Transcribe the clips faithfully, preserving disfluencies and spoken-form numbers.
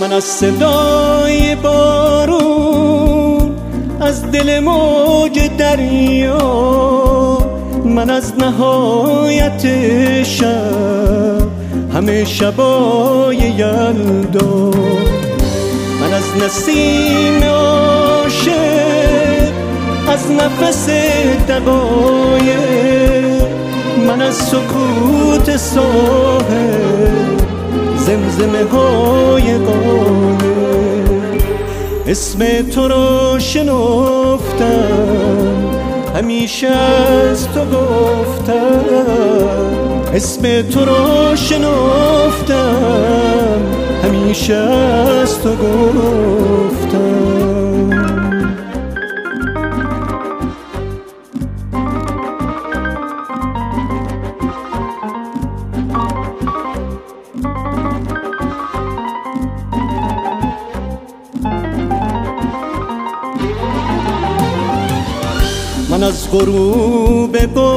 من از صدای بارون، از دل موج دریا، من از نهایت شب همه شبای یلدا، من از نسیم عاشق، از نفس دقایق، من از سکوت ساحل، زمزمه های قایق. اسم تو رو شنفتم، همیشه از تو گفتم. اسم تو رو شنفتم، همیشه از تو گفتم. من از غروب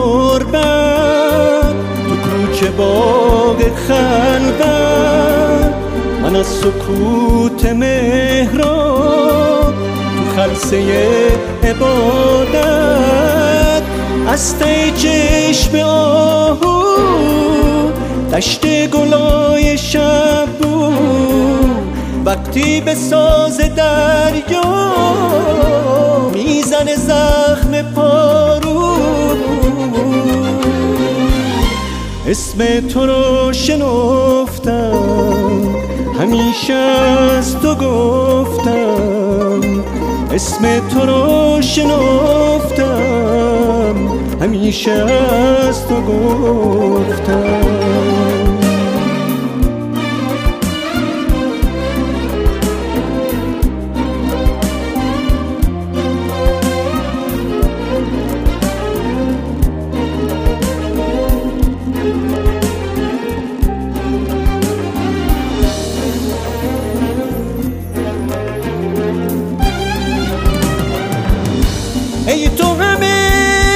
غربت تو کوچه باغ خلوت، من از سکوت محراب تو خلسه عبادت، از ته چشم آهو دشت گلای شب بود، وقتی به ساز دریا میزنه زخم پارو. اسم تو رو شنفتم، همیشه از تو گفتم. اسم تو رو شنفتم، همیشه از تو گفتم. ای تو همه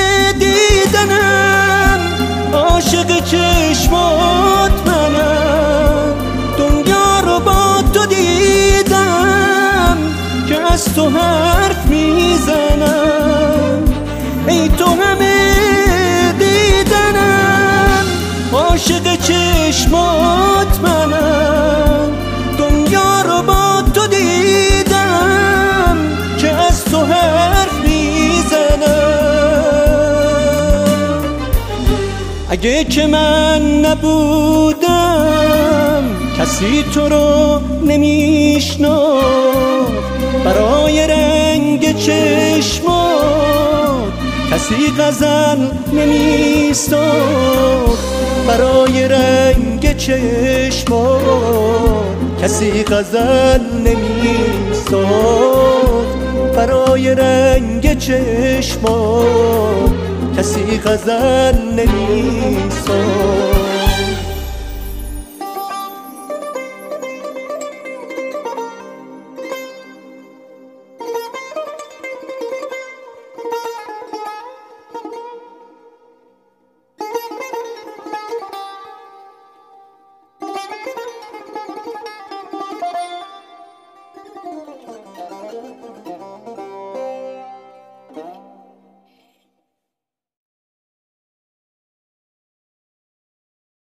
دیدنم، عاشق چشمات منم، دنیا رو با تو دیدم که از تو حرف میزنم. ای تو همه دیدنم، عاشق چشمات منم، دنیا رو با تو دیدم که از تو حرف اگه که من نبودم کسی تو رو نمیشناخت، برای رنگ چشمات کسی غزل نمیساخت، برای رنگ چشمات کسی غزل نمیساخت، برای رنگ چشمات کسی غزل نمیساخت.